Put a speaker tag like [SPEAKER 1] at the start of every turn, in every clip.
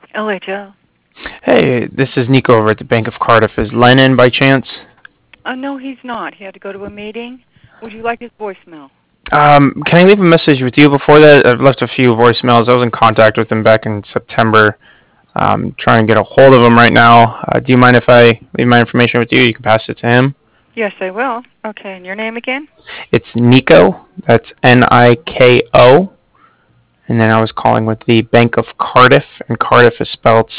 [SPEAKER 1] LHL.
[SPEAKER 2] Hey, this is Nico over at the Bank of Cardiff. Is Len in by chance?
[SPEAKER 1] No, he's not. He had to go to a meeting. Would you like his voicemail?
[SPEAKER 2] Can I leave a message with you before that? I've left a few voicemails. I was in contact with him back in September. Trying to get a hold of him right now. Do you mind if I leave my information with you? You can pass it to him.
[SPEAKER 1] Yes, I will. Okay, and your name again?
[SPEAKER 2] It's Nico. That's Niko. And then I was calling with the Bank of Cardiff, and Cardiff is spelled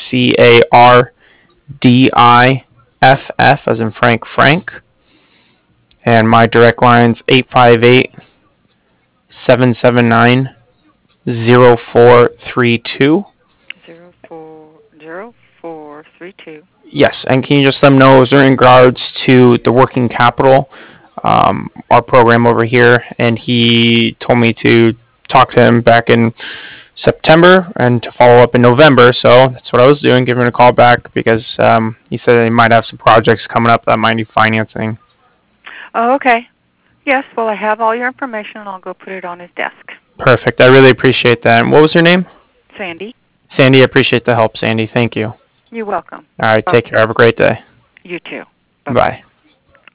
[SPEAKER 2] Cardiff, as in Frank. And my direct line's 858-779-0432.
[SPEAKER 1] 040432.
[SPEAKER 2] Yes, and can you just let them know, is there in regards to the working capital, our program over here, and he told me to talk to him back in September and to follow up in November, so that's what I was doing, giving him a call back because he said he might have some projects coming up that might need financing.
[SPEAKER 1] Oh, okay. Yes, well, I have all your information, and I'll go put it on his desk.
[SPEAKER 2] Perfect, I really appreciate that. And what was her name?
[SPEAKER 1] Sandy?
[SPEAKER 2] Sandy, I appreciate the help, Sandy. Thank you.
[SPEAKER 1] You're welcome.
[SPEAKER 2] All right, take care.
[SPEAKER 1] Okay.
[SPEAKER 2] Have a great day.
[SPEAKER 1] You too. Bye-bye.
[SPEAKER 2] Bye.